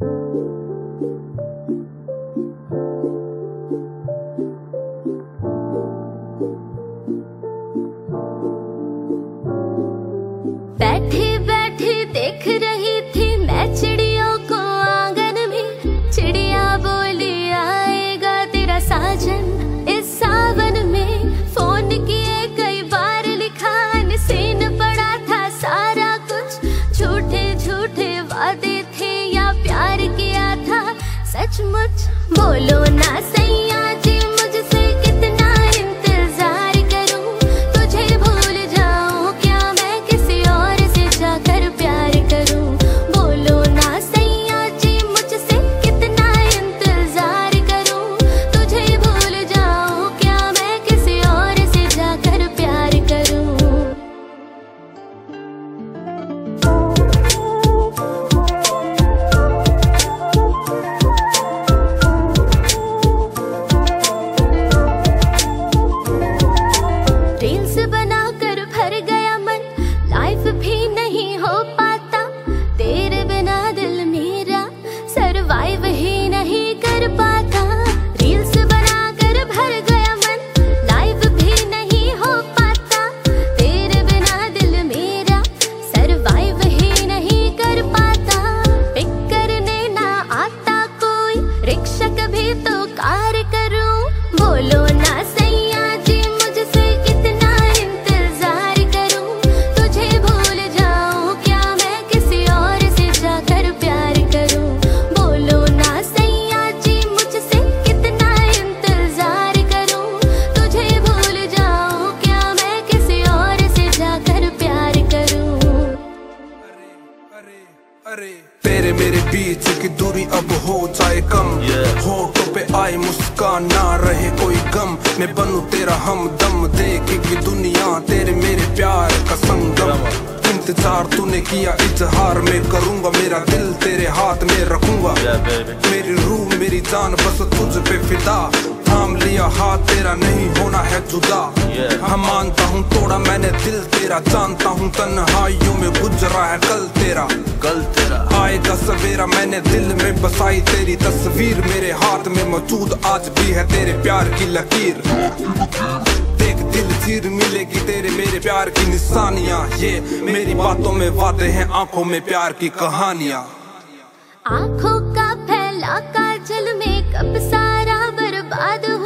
बैठी बैठी देख रही थी मैं चिड़ियों को आंगन में। चिड़िया बोली आएगा तेरा साजन इस सावन में। फोन किए कई बार लिखा सीन पड़ा था सारा कुछ। झूठे झूठे वादे थे या प्यार किया था सचमुच। बोलो ना सैया जी मुझसे कितना इंतजार करूं। तुझे भूल जाऊं क्या मैं किसी और से जाकर प्यार करूं। बोलो ना सैया जी मुझसे कितना इंतजार करूं। तुझे भूल जाऊं क्या मैं किसी और से जाकर प्यार करूं। रील्स बनाकर भर गया मन लाइफ भी नहीं हो पाता। तेरे बिना दिल मेरा सरवाइव ही नहीं कर पाता। रील्स बनाकर भर गया मन लाइफ भी नहीं हो पाता। तेरे बिना दिल मेरा सरवाइव ही नहीं कर पाता। पिक करने ना आता कोई रिक्शा कभी तो कार करूं। बोलो ना सैया जी मुझसे कितना इंतजार करूं। तुझे भूल जाऊं क्या मैं किसी और से जाकर प्यार करूं। बोलो ना सैया जी मुझसे कितना इंतजार करूं। तुझे भूल जाऊं क्या मैं किसी और से जाकर प्यार करूं। अरे तेरे मेरे बीच की दूरी अब हो जाए कम। होठों पे आए मुस्कान ना रहे कोई गम। मैं बनूं तेरा हमदम देखेगी दुनिया तेरे मेरे प्यार का संगम। इंतजार तूने किया इजहार में करूंगा। मेरा दिल तेरे हाथ में रखूंगा। मेरी रूह मेरी जान बस तुझ पे फिदा। थाम लिया हाथ तेरा नहीं होना है जुदा। हम मानता हूँ तोड़ा मैंने दिल तेरा। जानता हूँ तन्हाइयों में गुजरा है कल तेरा। आएगा सवेरा मैंने दिल में बसाई तेरी तस्वीर। मेरे हाथ में मौजूद आज भी है तेरे प्यार की लकीर। देख दिल चीर मिलेगी तेरे मेरे प्यार की निशानियाँ। ये मेरी बातों में वादे हैं आंखों में प्यार की कहानियाँ। आंखों का फैला काजल में कब सारा बर्बाद